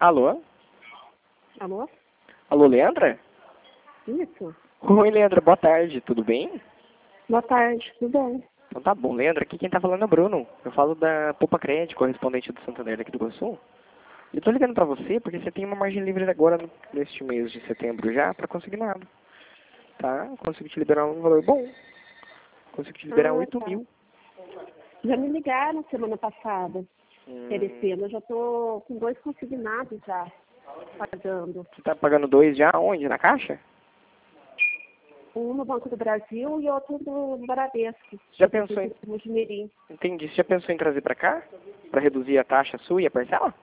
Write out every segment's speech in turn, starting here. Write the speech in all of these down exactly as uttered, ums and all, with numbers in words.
Alô? Alô? Alô, Leandra? Isso. Oi, Leandra, boa tarde, tudo bem? Boa tarde, tudo bem? Então tá bom, Leandra, aqui quem tá falando é o Bruno. Eu falo da Poupa Crédito, correspondente do Santander aqui do Iguaçu. Eu tô ligando pra você porque você tem uma margem livre agora no- neste mês de setembro já pra conseguir nada. Tá? Consigo te liberar um valor bom. Consigo te liberar Ah, oito tá. mil. Já me ligaram semana passada, Hum, oferecendo. Eu já tô com dois consignados já, pagando. você tá pagando dois já? Onde? Na caixa? Um no Banco do Brasil e outro no Bradesco. Já pensou em... No Mirim. Entendi. Você já pensou em trazer pra cá? Pra reduzir a taxa sua e a parcela?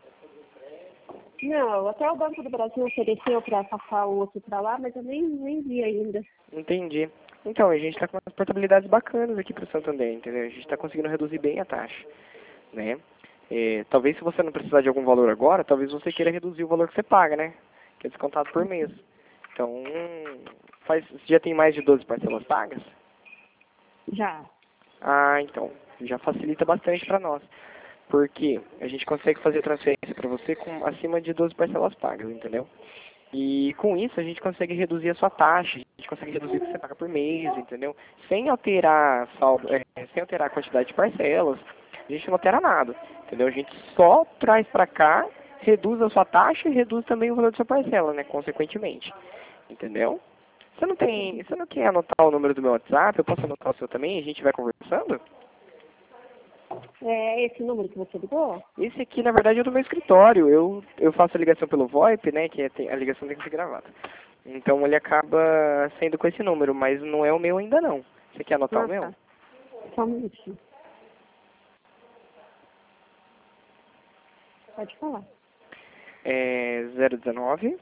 Não, até o Banco do Brasil ofereceu para passar o outro para lá, mas eu nem, nem vi ainda. Entendi. Então, a gente está com umas portabilidades bacanas aqui para o Santander, entendeu? A gente está conseguindo reduzir bem a taxa, né? É, talvez se você não precisar de algum valor agora, talvez você queira reduzir o valor que você paga, né? Que é descontado por mês. Então, hum, faz, você já tem mais de doze parcelas pagas? Já. Ah, então, já facilita bastante para nós. Porque a gente consegue fazer transferência para você com acima de doze parcelas pagas, entendeu? E com isso a gente consegue reduzir a sua taxa, a gente consegue reduzir o que você paga por mês, entendeu? Sem alterar saldo, é, sem alterar a quantidade de parcelas, a gente não altera nada, entendeu? A gente só traz para cá, reduz a sua taxa e reduz também o valor da sua parcela, né? Consequentemente, entendeu? Você não tem, você não quer anotar o número do meu WhatsApp? Eu posso anotar o seu também e a gente vai conversando? É esse número que você ligou? Esse aqui, na verdade, é do meu escritório. Eu, eu faço a ligação pelo VoIP, né? Que é, tem, a ligação tem que ser gravada. Então ele acaba sendo com esse número, mas não é o meu ainda não. Você quer anotar Ah, o meu? tá. Só um minutinho. Pode falar. É zero um nove,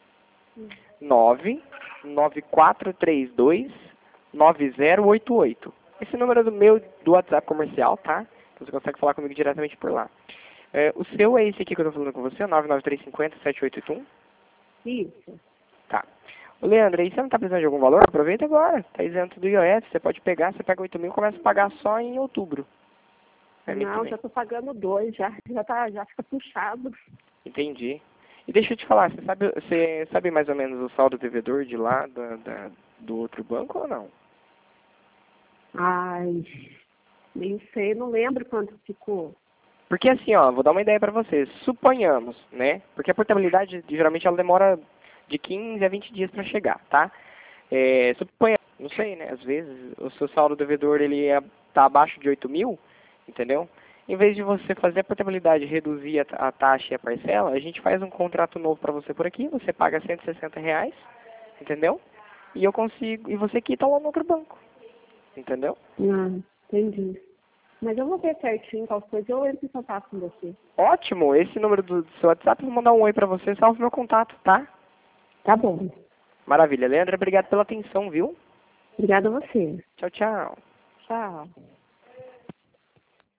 nove nove quatro três dois, nove zero oito oito. Esse número é do meu do WhatsApp comercial, tá? Então você consegue falar comigo diretamente por lá. É, o seu é esse aqui que eu tô falando com você, nove nove três cinco zero, sete oito oito um? Isso. Tá. Ô, Leandro, aí você não tá precisando de algum valor? Aproveita agora. Tá isento do I O F. Você pode pegar, você pega oito mil e começa a pagar só em outubro. É mês que Não, vem. já tô pagando dois, já, já, tá, já fica puxado. Entendi. E deixa eu te falar, você sabe, você sabe mais ou menos o saldo devedor de lá da, da- do outro banco ou não? Ai, nem sei, não lembro quanto ficou. Porque assim, ó, vou dar uma ideia pra vocês. Suponhamos, né? Porque a portabilidade, geralmente, ela demora de quinze a vinte dias pra chegar, tá? É, suponha, não sei, né? Às vezes o seu saldo devedor, ele é, tá abaixo de oito mil, entendeu? Em vez de você fazer a portabilidade, reduzir a, a taxa e a parcela, a gente faz um contrato novo pra você por aqui, você paga cento e sessenta reais, entendeu? E eu consigo, e você quita lá no outro banco, entendeu? Ah, entendi. Mas eu vou ver certinho qual coisa, eu entro em contato com você. Ótimo, esse número do, do seu WhatsApp, eu vou mandar um oi pra você, salve meu contato, tá? Tá bom. Maravilha. Leandro, obrigado pela atenção, viu? Obrigada a você. Tchau, tchau. Tchau.